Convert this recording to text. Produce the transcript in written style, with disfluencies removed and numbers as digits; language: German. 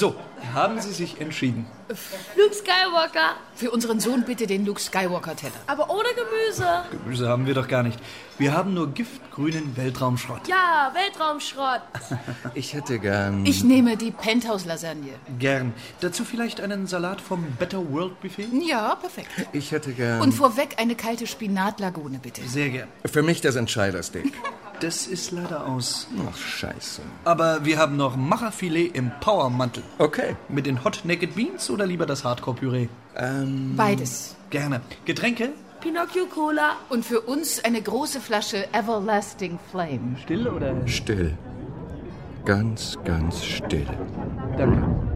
So, haben Sie sich entschieden? Luke Skywalker. Für unseren Sohn bitte den Luke Skywalker-Teller. Aber ohne Gemüse. Gemüse haben wir doch gar nicht. Wir haben nur giftgrünen Weltraumschrott. Ja, Weltraumschrott. Ich hätte gern... Ich nehme die Penthouse-Lasagne. Gern. Dazu vielleicht einen Salat vom Better World Buffet? Ja, perfekt. Ich hätte gern... Und vorweg eine kalte Spinatlagune, bitte. Sehr gern. Für mich das Entscheidersteak. Das ist leider aus. Ach, scheiße. Aber wir haben noch Macherfilet im Powermantel. Okay. Mit den Hot Naked Beans oder lieber das Hardcore-Püree? Beides. Gerne. Getränke? Pinocchio Cola. Und für uns eine große Flasche Everlasting Flame. Still oder? Still. Ganz, ganz still. Danke.